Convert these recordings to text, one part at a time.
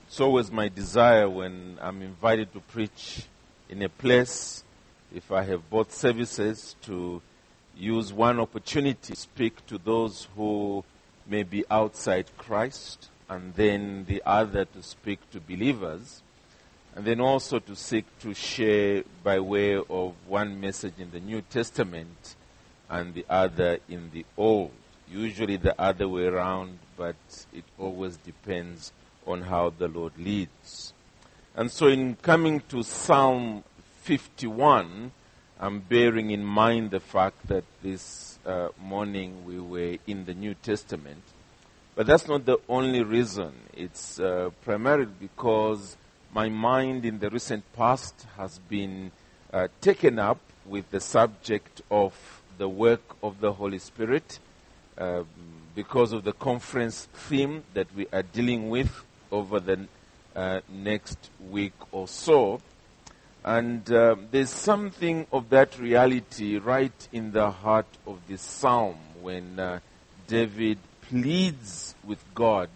It's always my desire when I'm invited to preach in a place, if I have both services, to use one opportunity to speak to those who may be outside Christ, and then the other to speak to believers, and then also to seek to share by way of one message in the New Testament and the other in the Old. Usually the other way around, but it always depends on how the Lord leads. And so in coming to Psalm 51, I'm bearing in mind the fact that this morning we were in the New Testament. But that's not the only reason. It's primarily because my mind in the recent past has been taken up with the subject of the work of the Holy Spirit because of the conference theme that we are dealing with over the next week or so. And there's something of that reality right in the heart of this psalm when David pleads with God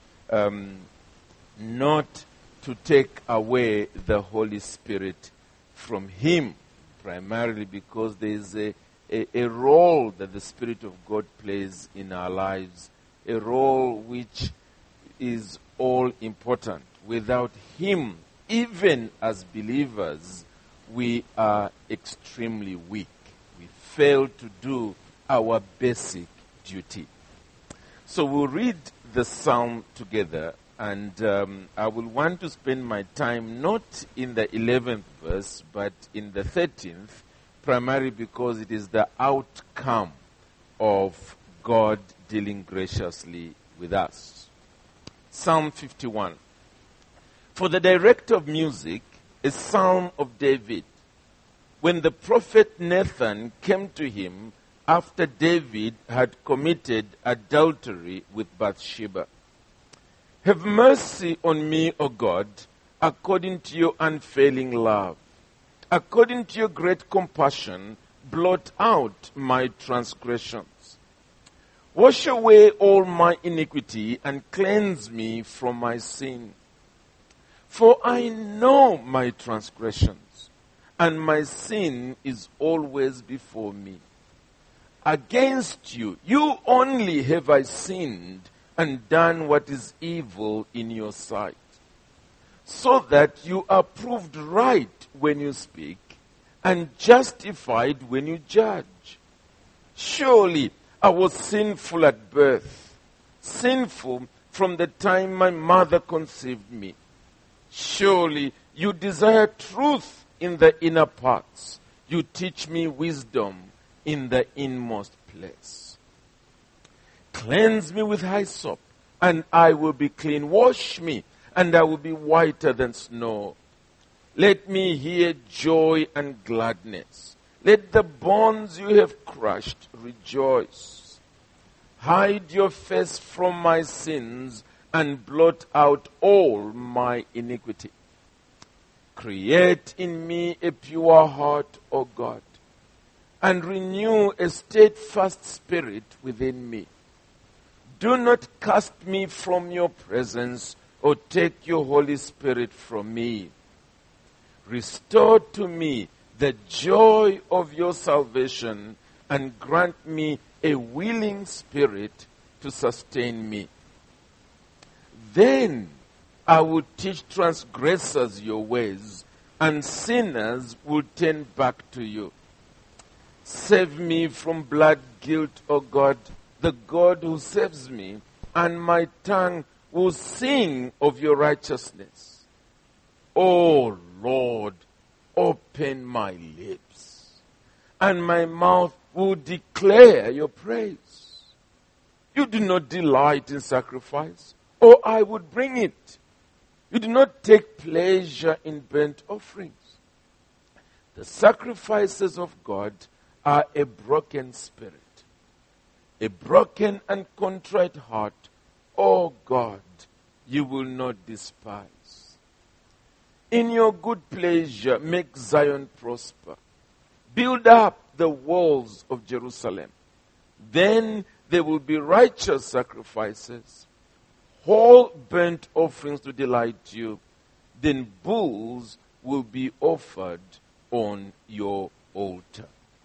not to take away the Holy Spirit from him, primarily because there's a role that the Spirit of God plays in our lives, a role which is all important. Without him, even as believers, we are extremely weak. We fail to do our basic duty. So we'll read the psalm together, and I will want to spend my time not in the 11th verse, but in the 13th, primarily because it is the outcome of God dealing graciously with us. Psalm 51. For the director of music, a psalm of David. When the prophet Nathan came to him after David had committed adultery with Bathsheba. Have mercy on me, O God, according to your unfailing love. According to your great compassion, blot out my transgressions. Wash away all my iniquity and cleanse me from my sin. For I know my transgressions, and my sin is always before me. Against you, you only have I sinned and done what is evil in your sight, so that you are proved right when you speak and justified when you judge. Surely I was sinful at birth, sinful from the time my mother conceived me. Surely you desire truth in the inner parts. You teach me wisdom in the inmost place. Cleanse me with hyssop, and I will be clean. Wash me, and I will be whiter than snow. Let me hear joy and gladness. Let the bonds you have crushed rejoice. Hide your face from my sins and blot out all my iniquity. Create in me a pure heart, O God, and renew a steadfast spirit within me. Do not cast me from your presence or take your Holy Spirit from me. Restore to me the joy of your salvation and grant me a willing spirit to sustain me. Then I will teach transgressors your ways, and sinners will turn back to you. Save me from blood guilt, O God, the God who saves me, and my tongue will sing of your righteousness. O Lord, open my lips, and my mouth will declare your praise. You do not delight in sacrifice, or I would bring it. You do not take pleasure in burnt offerings. The sacrifices of God are a broken spirit, a broken and contrite heart. O God, you will not despise. In your good pleasure, make Zion prosper. Build up the walls of Jerusalem. Then there will be righteous sacrifices, whole burnt offerings to delight you, then bulls will be offered on your altar.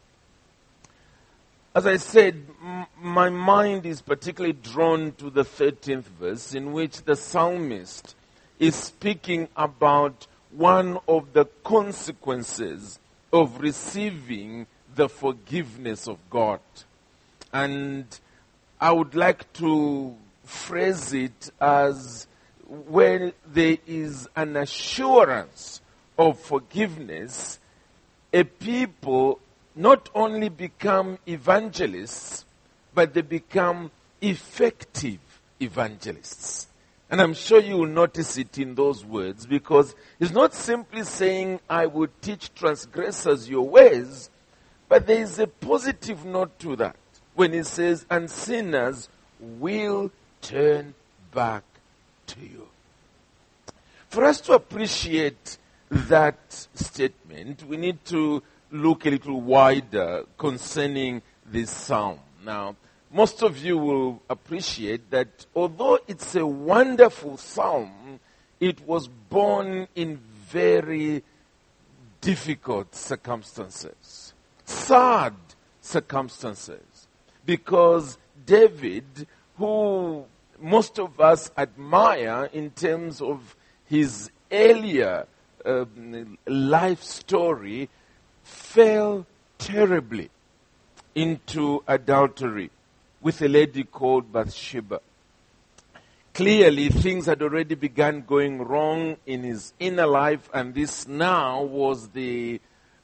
As I said, my mind is particularly drawn to the 13th verse, in which the psalmist is speaking about one of the consequences of receiving the forgiveness of God. And I would like to phrase it as, when there is an assurance of forgiveness, a people not only become evangelists, but they become effective evangelists. And I'm sure you will notice it in those words, because it's not simply saying, I will teach transgressors your ways, but there is a positive note to that when it says, and sinners will turn back to you. For us to appreciate that statement, we need to look a little wider concerning this psalm. Now, most of you will appreciate that although it's a wonderful psalm, it was born in very difficult circumstances, sad circumstances, because David, who most of us admire in terms of his earlier life story, fell terribly into adultery with a lady called Bathsheba. Clearly, things had already begun going wrong in his inner life, and this now was the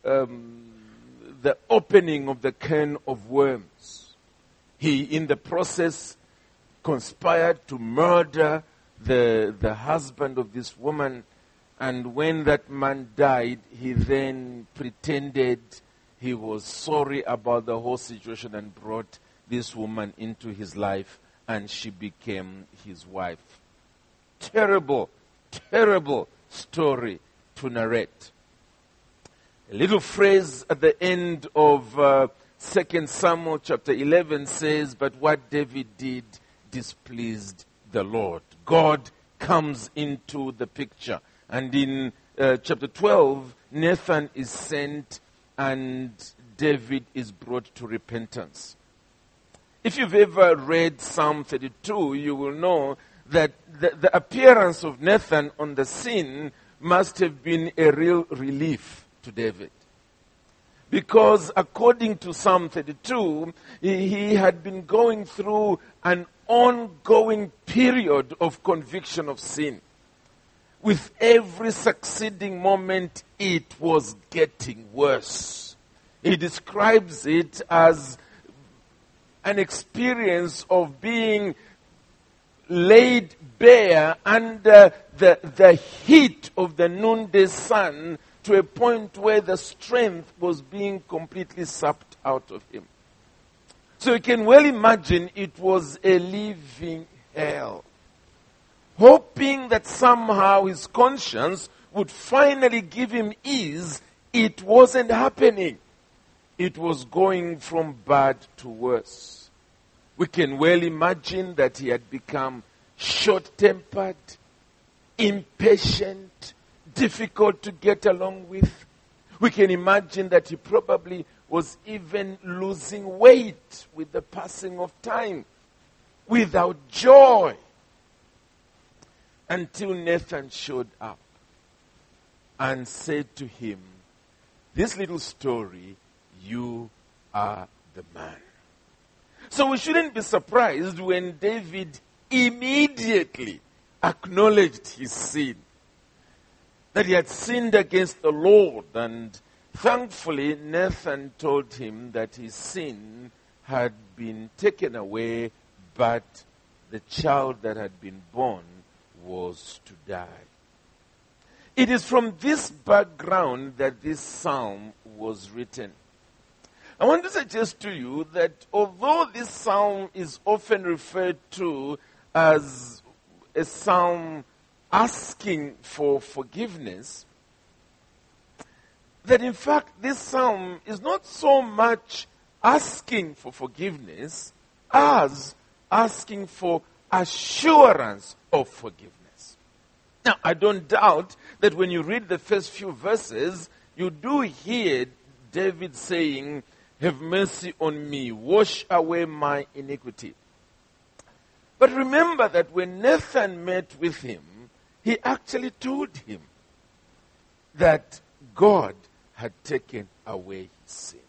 opening of the can of worms. He, in the process, conspired to murder the husband of this woman, and when that man died, he then pretended he was sorry about the whole situation and brought this woman into his life, and she became his wife. Terrible, terrible story to narrate. A little phrase at the end of 2 Samuel chapter 11 says, but what David did displeased the Lord. God comes into the picture. And in chapter 12, Nathan is sent and David is brought to repentance. If you've ever read Psalm 32, you will know that the appearance of Nathan on the scene must have been a real relief to David. Because according to Psalm 32, he had been going through an ongoing period of conviction of sin. With every succeeding moment, it was getting worse. He describes it as an experience of being laid bare under the heat of the noonday sun, to a point where the strength was being completely sapped out of him. So you can well imagine it was a living hell. Hoping that somehow his conscience would finally give him ease, it wasn't happening. It was going from bad to worse. We can well imagine that he had become short-tempered, impatient, difficult to get along with. We can imagine that he probably was even losing weight with the passing of time, without joy. Until Nathan showed up and said to him, this little story, you are the man. So we shouldn't be surprised when David immediately acknowledged his sin, that he had sinned against the Lord, and thankfully Nathan told him that his sin had been taken away, but the child that had been born was to die. It is from this background that this psalm was written. I want to suggest to you that although this psalm is often referred to as a psalm asking for forgiveness, that in fact this psalm is not so much asking for forgiveness as asking for assurance of forgiveness. Now, I don't doubt that when you read the first few verses, you do hear David saying, "Have mercy on me, wash away my iniquity." But remember that when Nathan met with him, he actually told him that God had taken away his sin.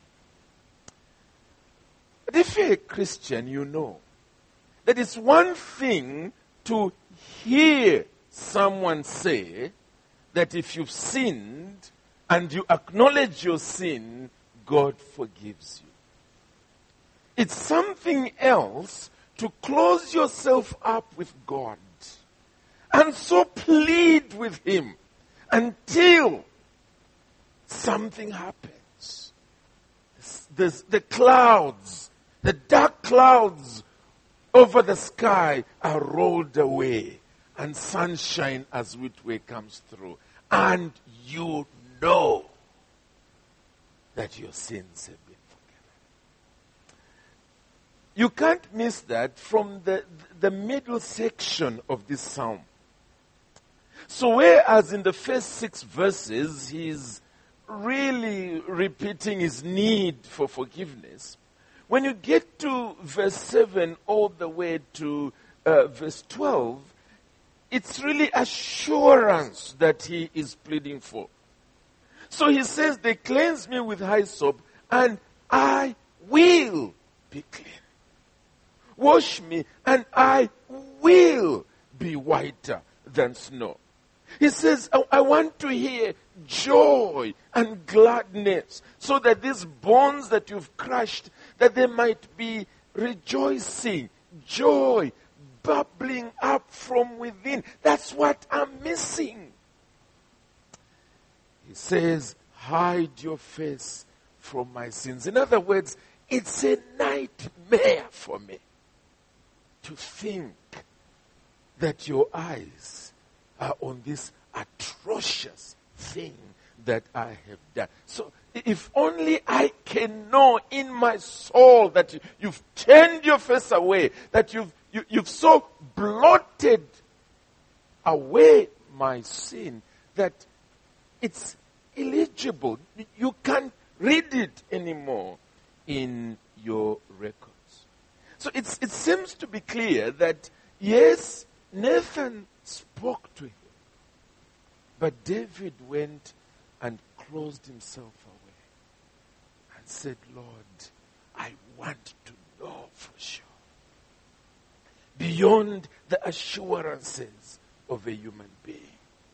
But if you're a Christian, you know that it's one thing to hear someone say that if you've sinned and you acknowledge your sin, God forgives you. It's something else to close yourself up with God and so plead with him until something happens. The clouds, the dark clouds over the sky are rolled away and sunshine as it way comes through. And you know that your sins have been forgiven. You can't miss that from the middle section of this psalm. So whereas in the first 6 verses he's really repeating his need for forgiveness, when you get to verse 7 all the way to verse 12, it's really assurance that he is pleading for. So he says, "They cleanse me with hyssop, and I will be clean. Wash me, and I will be whiter than snow." He says, I want to hear joy and gladness, so that these bones that you've crushed, that they might be rejoicing, joy, bubbling up from within. That's what I'm missing. He says, "Hide your face from my sins." In other words, it's a nightmare for me to think that your eyes are on this atrocious thing that I have done. So if only I can know in my soul that you've turned your face away, that you've so blotted away my sin that it's illegible. You can't read it anymore in your records. So it seems to be clear that, yes, Nathan spoke to him, but David went and closed himself away and said, "Lord, I want to know for sure, beyond the assurances of a human being."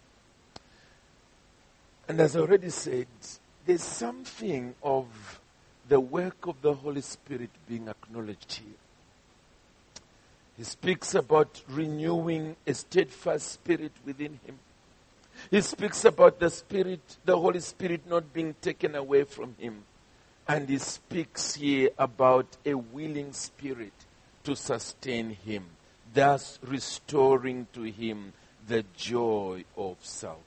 And as I already said, there's something of the work of the Holy Spirit being acknowledged here. He speaks about renewing a steadfast spirit within him. He speaks about the Holy Spirit not being taken away from him. And he speaks here about a willing spirit to sustain him, thus restoring to him the joy of salvation.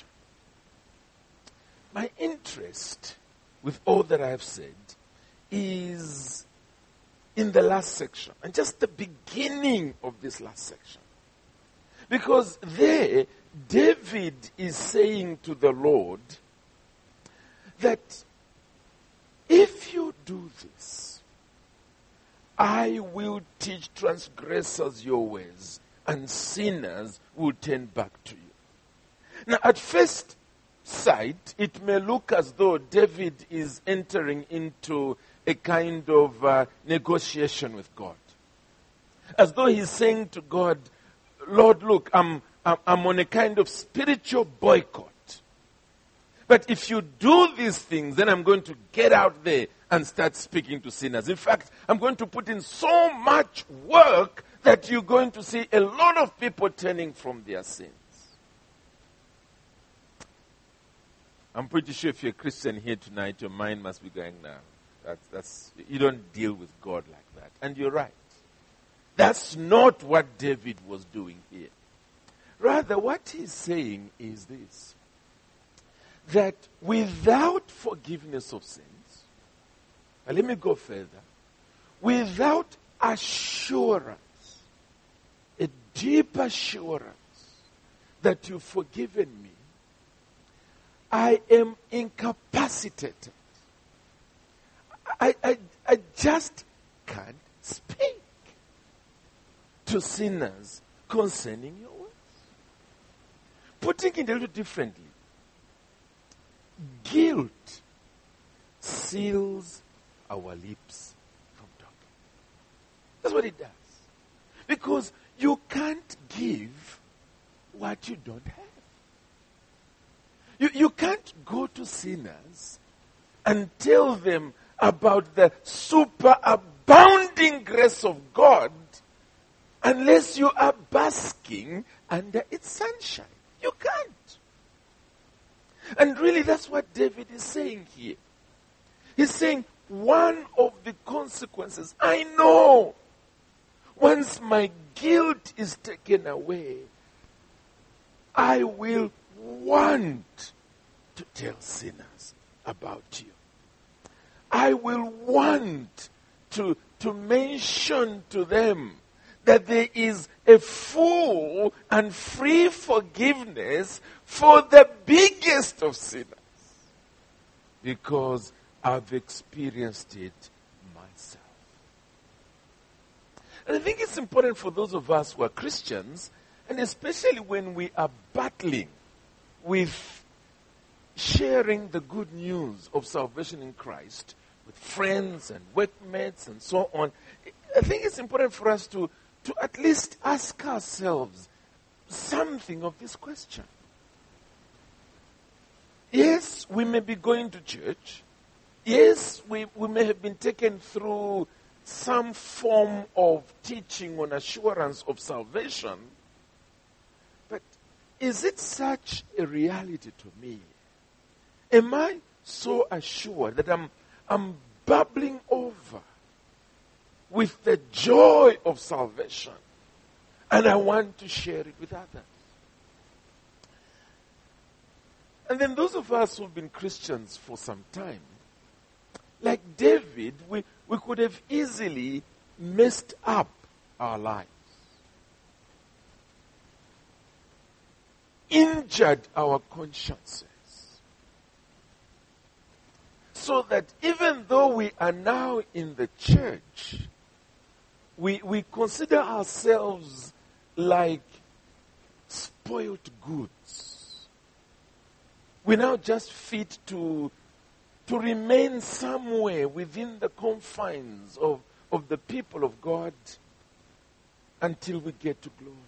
My interest with all that I have said is in the last section, and just the beginning of this last section. Because there, David is saying to the Lord that if you do this, I will teach transgressors your ways, and sinners will turn back to you. Now, at first sight, it may look as though David is entering into a kind of negotiation with God. As though he's saying to God, "Lord, look, I'm on a kind of spiritual boycott. But if you do these things, then I'm going to get out there and start speaking to sinners. In fact, I'm going to put in so much work that you're going to see a lot of people turning from their sins." I'm pretty sure if you're a Christian here tonight, your mind must be going, "No, that's you don't deal with God like that." And you're right. That's not what David was doing here. Rather, what he's saying is this: that without forgiveness of sins, and let me go further, without assurance deep assurance that you've forgiven me, I am incapacitated. I just can't speak to sinners concerning your words. Putting it a little differently, guilt seals our lips from talking. That's what it does. Because you can't give what you don't have. You can't go to sinners and tell them about the superabounding grace of God unless you are basking under its sunshine. You can't. And really, that's what David is saying here. He's saying, one of the consequences, I know, once my guilt is taken away, I will want to tell sinners about you. I will want to mention to them that there is a full and free forgiveness for the biggest of sinners, because I've experienced it myself. And I think it's important for those of us who are Christians, and especially when we are battling with sharing the good news of salvation in Christ with friends and workmates and so on, I think it's important for us to at least ask ourselves something of this question. Yes, we may be going to church. Yes, we may have been taken through some form of teaching on assurance of salvation. But is it such a reality to me? Am I so assured that I'm bubbling over with the joy of salvation and I want to share it with others? And then those of us who've been Christians for some time, like David, we could have easily messed up our lives, injured our consciences, so that even though we are now in the church, we consider ourselves like spoiled goods. We now just fit to remain somewhere within the confines of the people of God until we get to glory.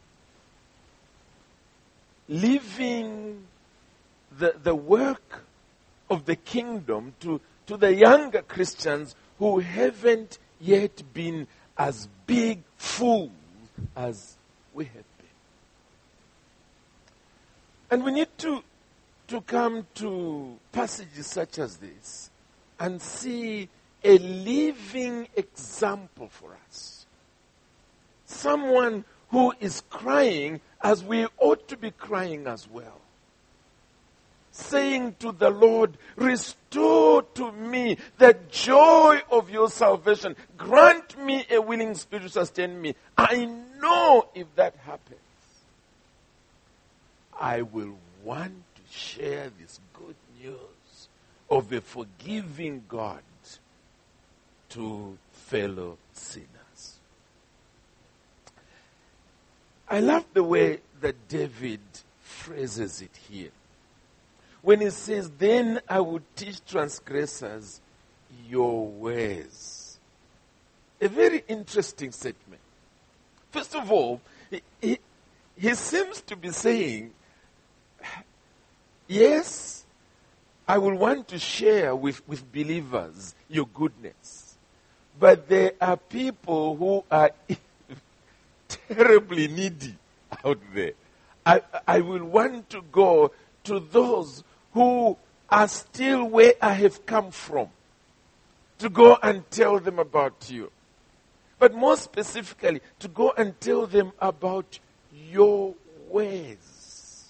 Leaving the work of the kingdom to the younger Christians who haven't yet been as big fools as we have been. And we need to come to passages such as this and see a living example for us. Someone who is crying as we ought to be crying as well. Saying to the Lord, restore to me the joy of your salvation. Grant me a willing spirit to sustain me. I know if that happens, I will want to share this good news of a forgiving God to fellow sinners. I love the way that David phrases it here. When he says, then I would teach transgressors your ways. A very interesting statement. First of all, he seems to be saying, yes, I will want to share with believers your goodness. But there are people who are terribly needy out there. I will want to go to those who are still where I have come from, to go and tell them about you. But more specifically, to go and tell them about your ways.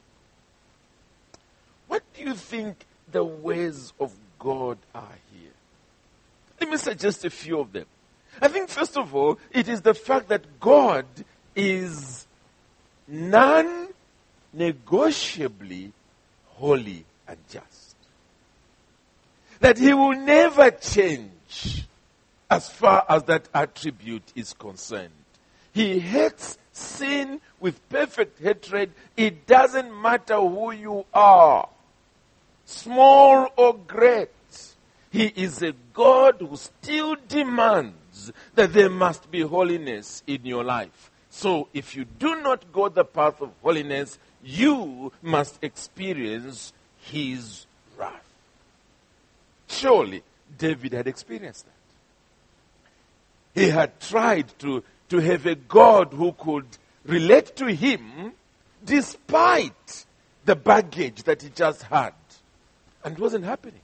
What do you think the ways of God are here? Let me suggest a few of them. I think, first of all, it is the fact that God is non-negotiably holy and just. That he will never change as far as that attribute is concerned. He hates sin with perfect hatred. It doesn't matter who you are, small or great. He is a God who still demands that there must be holiness in your life. So if you do not go the path of holiness, you must experience his wrath. Surely David had experienced that. He had tried to have a God who could relate to him despite the baggage that he just had. And it wasn't happening.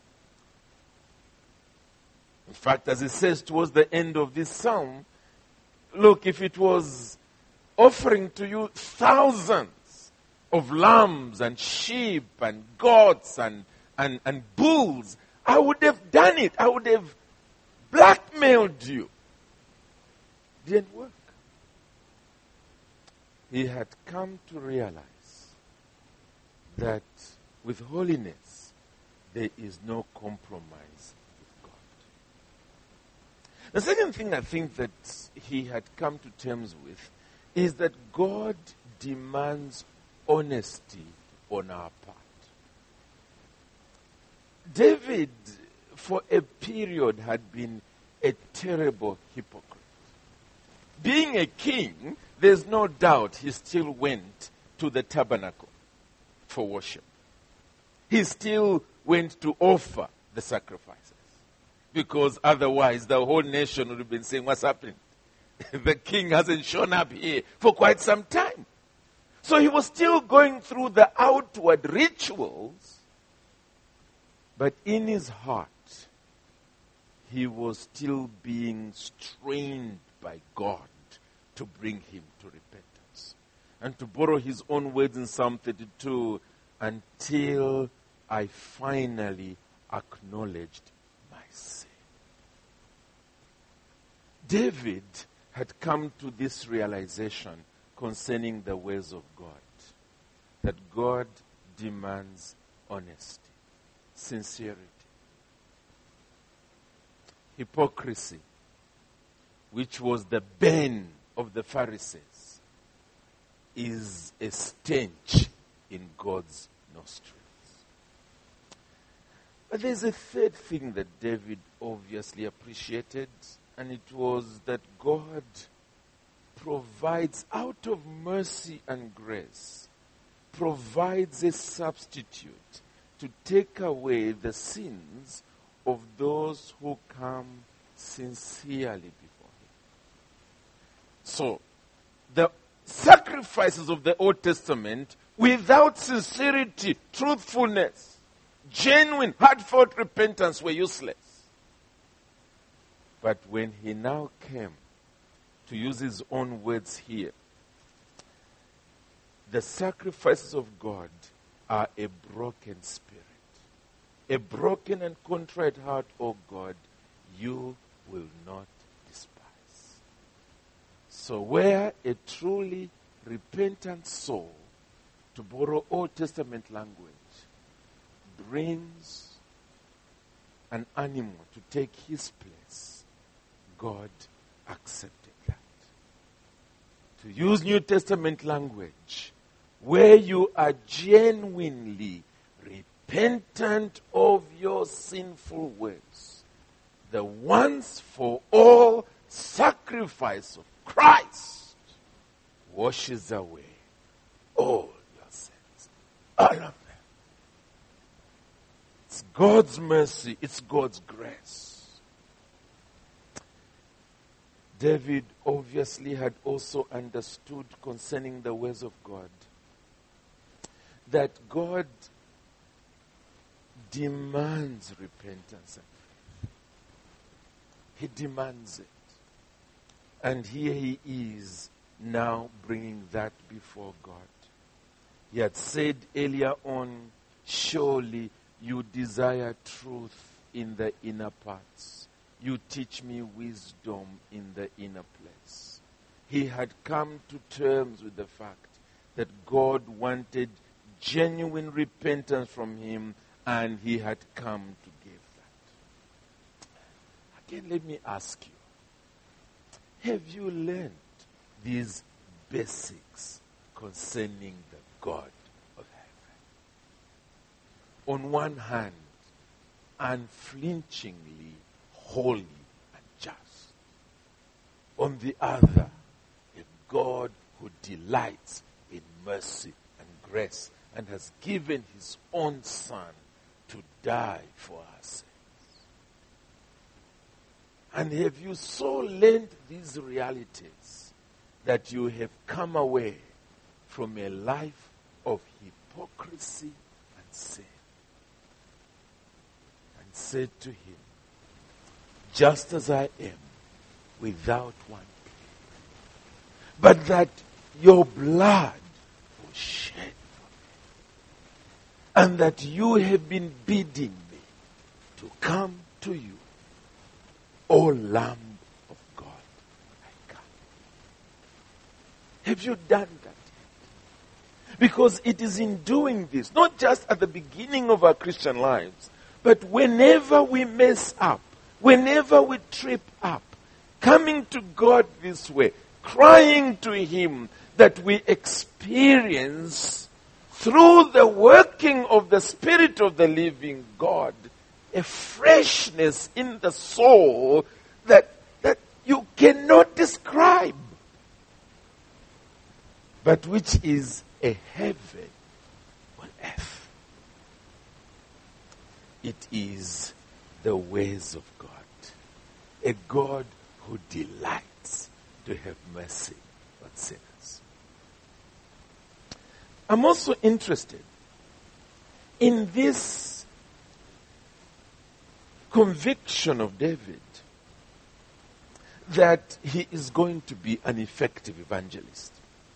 In fact, as it says towards the end of this psalm, look, if it was offering to you thousands of lambs and sheep and goats and bulls, I would have done it. I would have blackmailed you. Didn't work. He had come to realize that with holiness, there is no compromise with God. The second thing I think that he had come to terms with is that God demands honesty on our part. David, for a period, had been a terrible hypocrite. Being a king, there's no doubt he still went to the tabernacle for worship. He still went to offer the sacrifices. Because otherwise the whole nation would have been saying, what's happening? The king hasn't shown up here for quite some time. So he was still going through the outward rituals, but in his heart, he was still being strained by God to bring him to repentance. And to borrow his own words in Psalm 32, until I finally acknowledged my sin. David had come to this realization concerning the ways of God, that God demands honesty, sincerity. Hypocrisy, which was the bane of the Pharisees, is a stench in God's nostrils. But there's a third thing that David obviously appreciated, and it was that God provides, out of mercy and grace, provides a substitute to take away the sins of those who come sincerely before him. So, the sacrifices of the Old Testament, without sincerity, truthfulness, genuine, heartfelt repentance, were useless. But when he now came, to use his own words here, the sacrifices of God are a broken spirit. A broken and contrite heart, O God, you will not despise. So where a truly repentant soul, to borrow Old Testament language, brings an animal to take his place, God accepted that. To use New Testament language, where you are genuinely repentant of your sinful ways, the once for all sacrifice of Christ washes away all your sins. All of them. It's God's mercy. It's God's grace. David obviously had also understood concerning the ways of God that God demands repentance and faith. He demands it. And here he is now bringing that before God. He had said earlier on, surely you desire truth in the inner parts. You teach me wisdom in the inner place. he had come to terms with the fact that God wanted genuine repentance from him, and he had come to give that. Again, let me ask you, have you learned these basics concerning the God of heaven? On one hand, unflinchingly holy and just. On the other, a God who delights in mercy and grace and has given his own Son to die for our sins. And have you so learned these realities that you have come away from a life of hypocrisy and sin? And said to him, just as I am, without one plea, but that your blood was shed for me, and that you have been bidding me to come to you, O Lamb of God, I come. Have you done that yet? Because it is in doing this, not just at the beginning of our Christian lives, but whenever we mess up, whenever we trip up, coming to God this way, crying to him, that we experience through the working of the Spirit of the living God a freshness in the soul that you cannot describe, but which is a heaven on earth. It is the ways of God, a God who delights to have mercy on sinners. I'm also interested in this conviction of David that he is going to be an effective evangelist.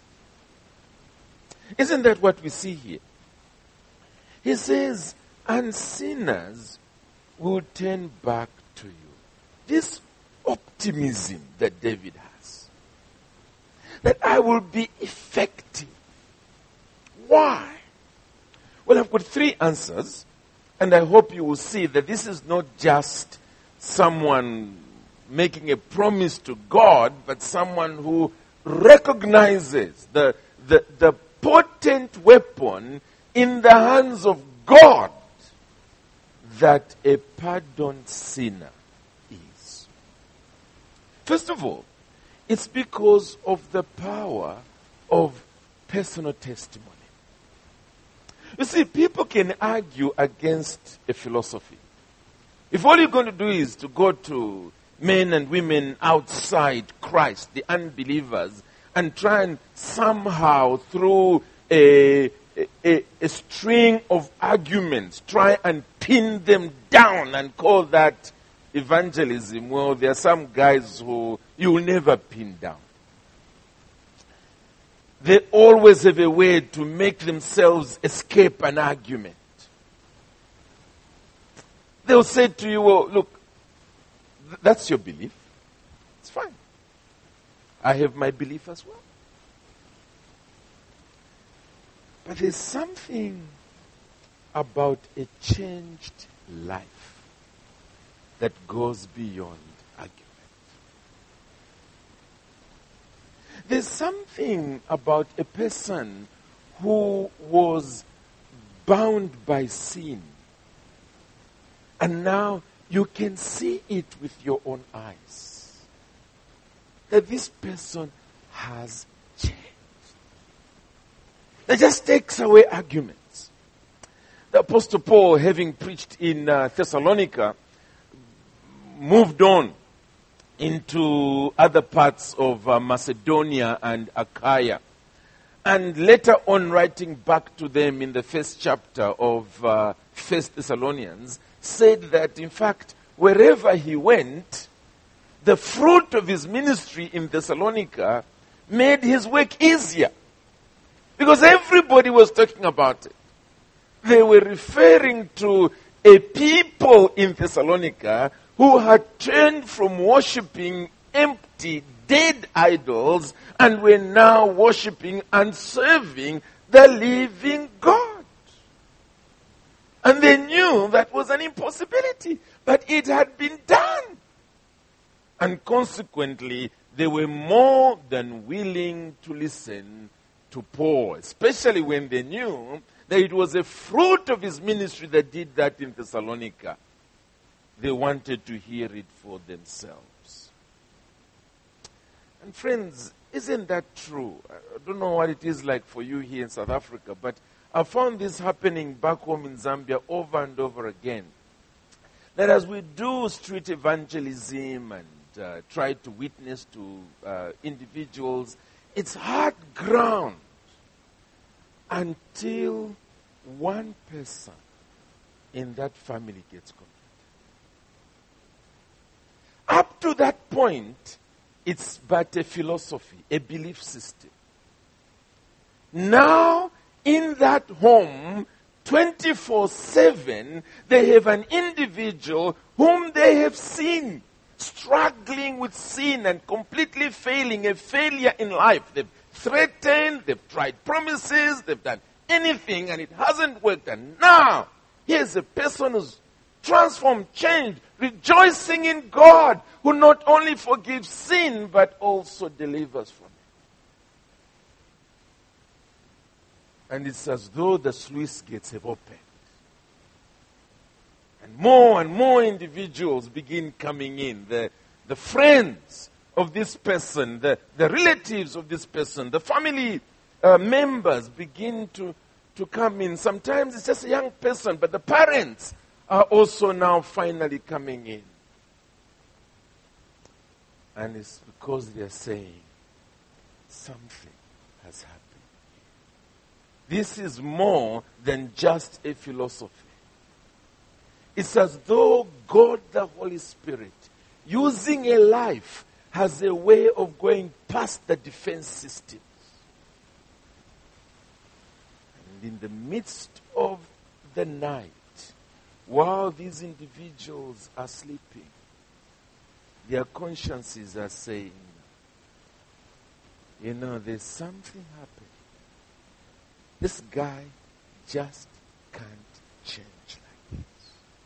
Isn't that what we see here? He says, and sinners will turn back to you. This optimism that David has, that I will be effective. Why? Well, I've got three answers, and I hope you will see that this is not just someone making a promise to God, but someone who recognizes the potent weapon in the hands of God that a pardoned sinner is. First of all, it's because of the power of personal testimony. You see, people can argue against a philosophy. If all you're going to do is to go to men and women outside Christ, the unbelievers, and try and somehow through a string of arguments, try and pin them down and call that evangelism, well, there are some guys who you will never pin down. They always have a way to make themselves escape an argument. They'll say to you, well, look, that's your belief. It's fine. I have my belief as well. But there's something about a changed life that goes beyond argument. There's something about a person who was bound by sin, and now you can see it with your own eyes, that this person has changed. That just takes away arguments. The Apostle Paul, having preached in Thessalonica, moved on into other parts of Macedonia and Achaia. And later on, writing back to them in the first chapter of 1 Thessalonians, said that, in fact, wherever he went, the fruit of his ministry in Thessalonica made his work easier. Because everybody was talking about it. They were referring to a people in Thessalonica who had turned from worshipping empty, dead idols and were now worshipping and serving the living God. And they knew that was an impossibility, but it had been done. And consequently, they were more than willing to listen to Paul, especially when they knew that it was a fruit of his ministry that did that in Thessalonica. They wanted to hear it for themselves. And friends, isn't that true? I don't know what it is like for you here in South Africa, but I found this happening back home in Zambia over and over again. That as we do street evangelism and try to witness to individuals, it's hard ground until one person in that family gets converted. Up to that point, it's but a philosophy, a belief system. Now, in that home, 24/7, they have an individual whom they have seen struggling with sin and completely failing, a failure in life. They've threatened, they've tried promises, they've done anything, and it hasn't worked. And now, here's a person who's transformed, changed, rejoicing in God, who not only forgives sin, but also delivers from it. And it's as though the sluice gates have opened. And more individuals begin coming in. The friends of this person, the relatives of this person, the family members begin to come in. Sometimes it's just a young person, but the parents are also now finally coming in. And it's because they are saying, something has happened. This is more than just a philosophy. It's as though God, the Holy Spirit, using a life, has a way of going past the defense systems. And in the midst of the night, while these individuals are sleeping, their consciences are saying, there's something happening. This guy just can't change like this.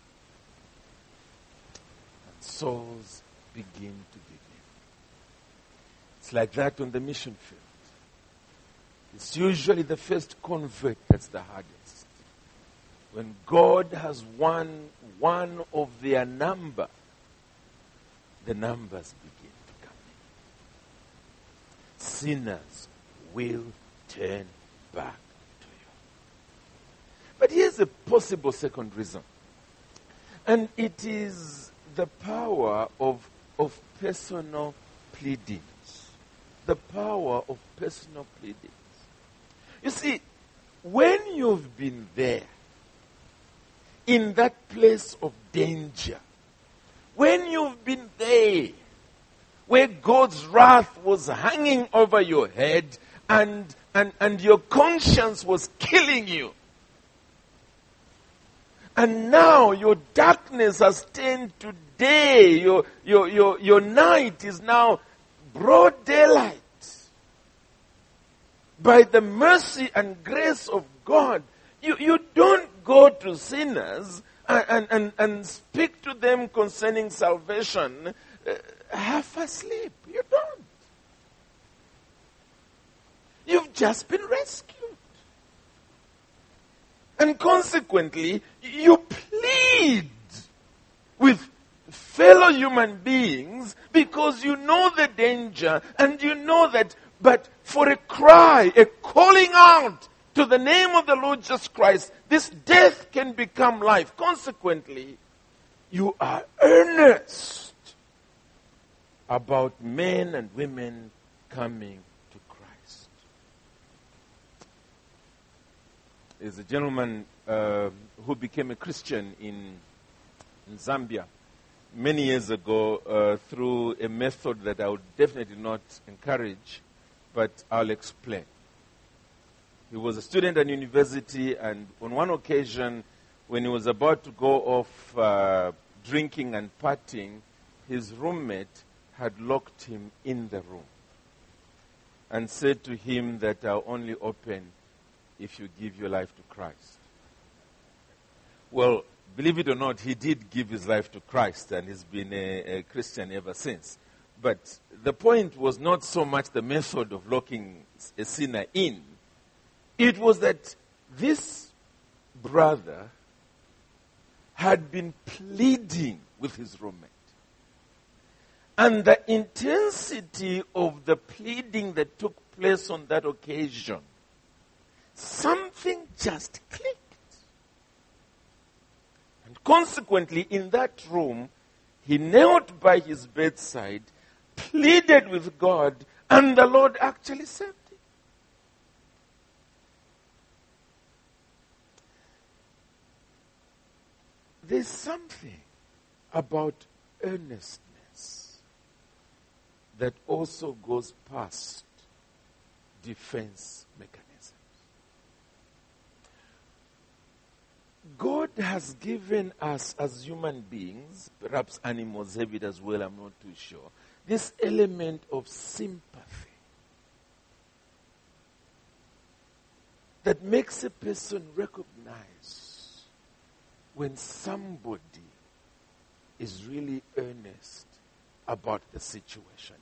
And souls begin to begin. It's like that on the mission field. It's usually the first convert that's the hardest. When God has won one of their number, the numbers begin to come in. Sinners will turn back to you. But here's a possible second reason. And it is the power of personal pleadings. The power of personal pleadings. You see, when you've been there, in that place of danger, when you've been there, where God's wrath was hanging over your head and your conscience was killing you, and now your darkness has turned to day, your night is now broad daylight. By the mercy and grace of God, you don't go to sinners and speak to them concerning salvation half asleep. You don't. You've just been rescued. And consequently, you plead with fellow human beings because you know the danger and you know that, but for a cry, a calling out to the name of the Lord Jesus Christ, this death can become life. Consequently, you are earnest about men and women coming to Christ. There's a gentleman who became a Christian in Zambia many years ago through a method that I would definitely not encourage, but I'll explain. He was a student at university, and on one occasion, when he was about to go off drinking and partying, his roommate had locked him in the room and said to him that I'll only open if you give your life to Christ. Well, believe it or not, he did give his life to Christ and he's been a Christian ever since. But the point was not so much the method of locking a sinner in. It was that this brother had been pleading with his roommate. And the intensity of the pleading that took place on that occasion, something just clicked. And consequently, in that room, he knelt by his bedside, pleaded with God, and the Lord actually saved him. There's something about earnestness that also goes past defense mechanisms. God has given us as human beings, perhaps animals have it as well, I'm not too sure, this element of sympathy that makes a person recognize when somebody is really earnest about the situation.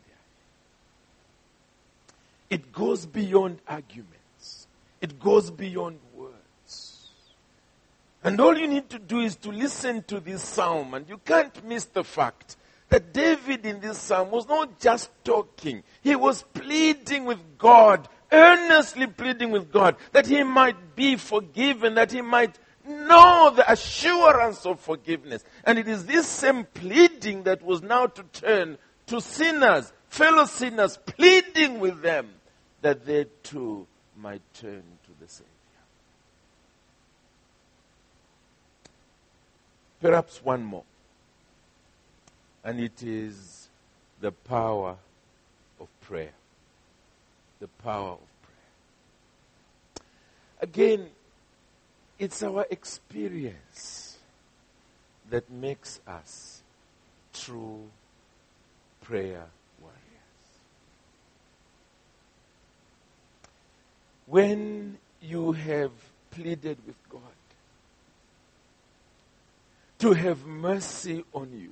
It goes beyond arguments. It goes beyond words. And all you need to do is to listen to this psalm, and you can't miss the fact that David in this psalm was not just talking. He was pleading with God, earnestly pleading with God, that he might be forgiven, that he might know the assurance of forgiveness. And it is this same pleading that was now to turn to sinners, fellow sinners, pleading with them that they too might turn to the Savior. Perhaps one more. And it is the power of prayer. The power of prayer. Again, it's our experience that makes us true prayer warriors. When you have pleaded with God to have mercy on you,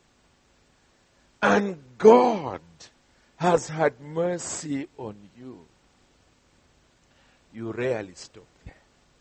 and God has had mercy on you, you rarely stop there.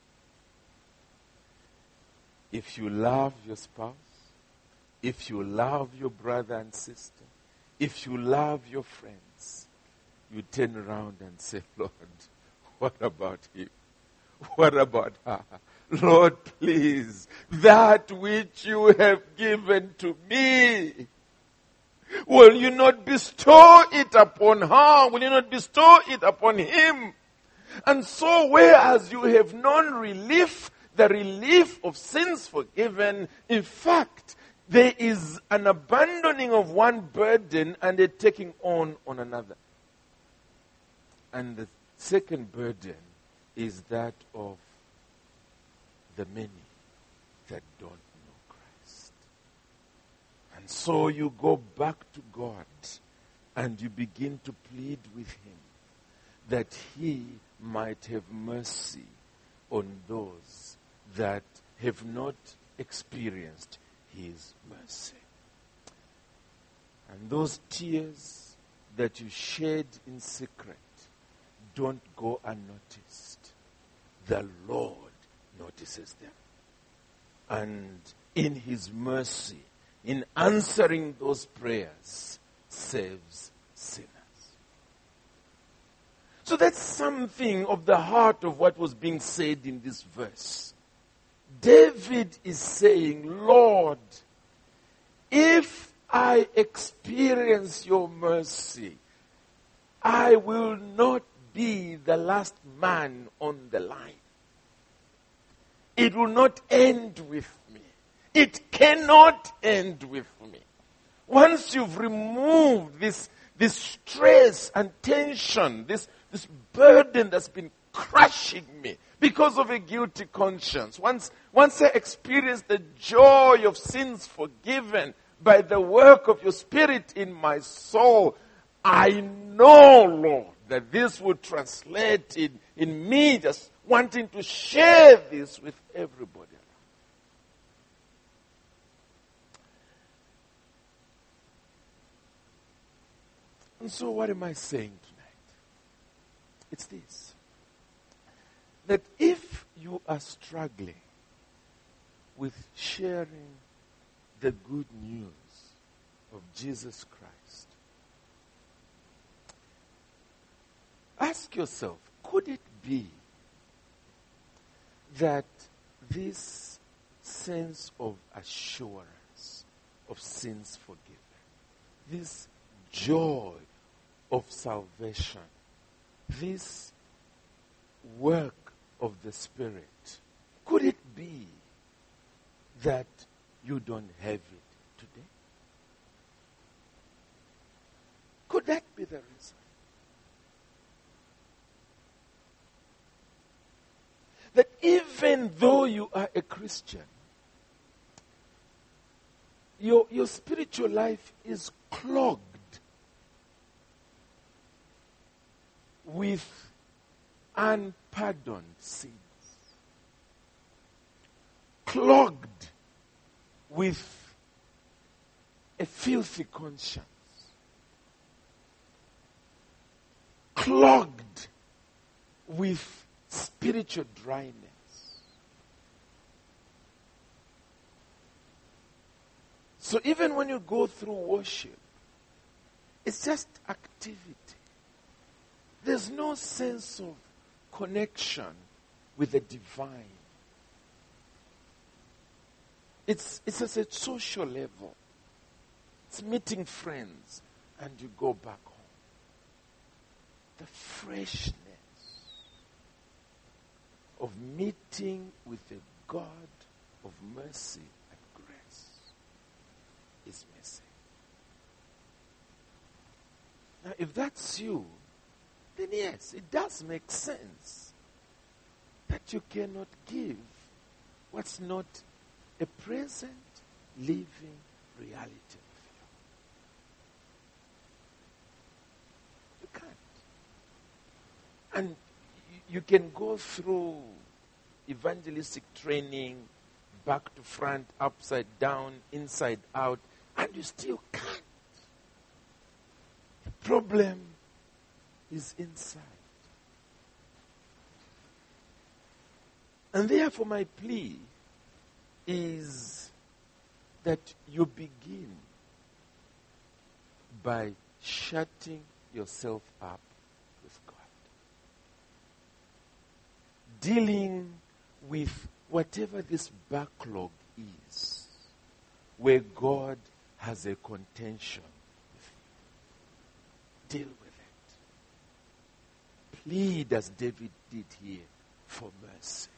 If you love your spouse, if you love your brother and sister, if you love your friends, you turn around and say, Lord, what about him? What about her? Lord, please, that which you have given to me, will you not bestow it upon her? Will you not bestow it upon him? And so, whereas you have known relief, the relief of sins forgiven, in fact, there is an abandoning of one burden and a taking on another. And the second burden is that of the many that don't know Christ. And so you go back to God and you begin to plead with him that he might have mercy on those that have not experienced his mercy. And those tears that you shed in secret don't go unnoticed. The Lord notices them. And in his mercy, in answering those prayers, saves sinners. So that's something of the heart of what was being said in this verse. David is saying, Lord, if I experience your mercy, I will not be the last man on the line. It will not end with me. It cannot end with me. Once you've removed this stress and tension, this burden that's been crushing me because of a guilty conscience, once I experience the joy of sins forgiven, by the work of your Spirit in my soul, I know, Lord, that this would translate in me just wanting to share this with everybody. And so what am I saying tonight? It's this. That if you are struggling with sharing the good news of Jesus Christ, ask yourself, could it be that this sense of assurance of sins forgiven, this joy of salvation, this work of the Spirit, could it be that you don't have it today? Could that be the reason? That even though you are a Christian, your spiritual life is clogged with unpardoned sins, clogged with a filthy conscience, clogged with spiritual dryness. So even when you go through worship, it's just activity. There's no sense of connection with the divine. It's at a social level. It's meeting friends and you go back home. The freshness of meeting with the God of mercy and grace is missing. Now, if that's you, then yes, it does make sense that you cannot give what's not a present, living reality of you. You can't. And you can go through evangelistic training, back to front, upside down, inside out, and you still can't. The problem is inside. And therefore my plea is that you begin by shutting yourself up with God. Dealing with whatever this backlog is, where God has a contention with you. Deal with it. Plead as David did here for mercy.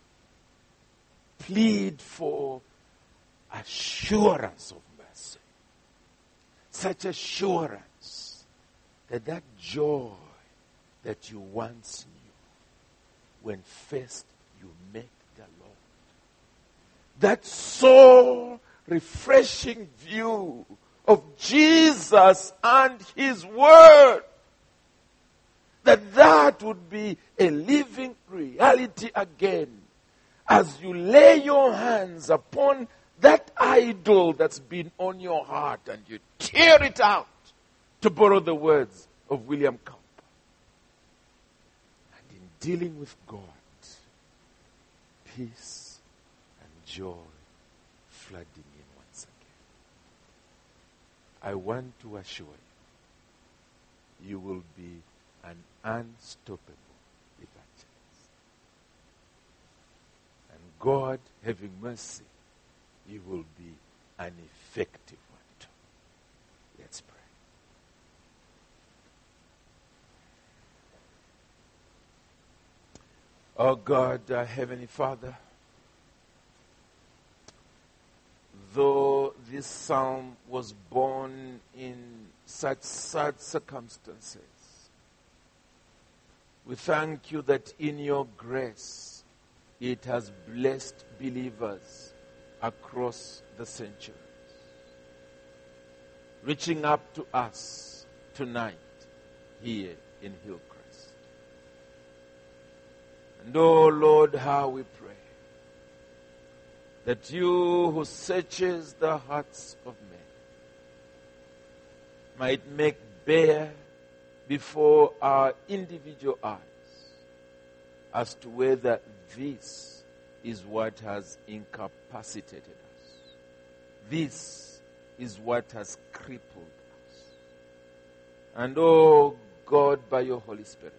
Plead for assurance of mercy. Such assurance that that joy that you once knew when first you met the Lord, that soul refreshing view of Jesus and His Word, that would be a living reality again as you lay your hands upon that idol that's been on your heart and you tear it out, to borrow the words of William Cowper. And in dealing with God, peace and joy flooding in once again. I want to assure you, you will be an unstoppable evangelist. And God, having mercy, you will be an effective one too. Let's pray. Oh God, Heavenly Father, though this psalm was born in such sad circumstances, we thank you that in your grace it has blessed believers across the centuries. reaching up to us tonight here in Hillcrest. And oh Lord, how we pray that you who searches the hearts of men might make bare before our individual eyes as to whether this is what has incapacitated us. This is what has crippled us. And oh God, by your Holy Spirit,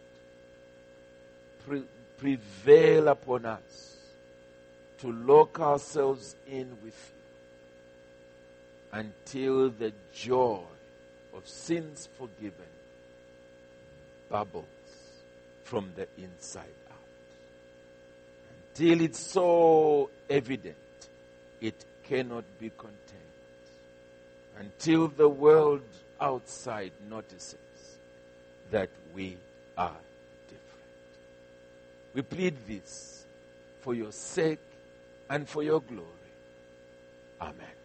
prevail upon us to lock ourselves in with you until the joy of sins forgiven bubbles from the inside out. Until it's so evident it cannot be contained. Until the world outside notices that we are different. We plead this for your sake and for your glory. Amen.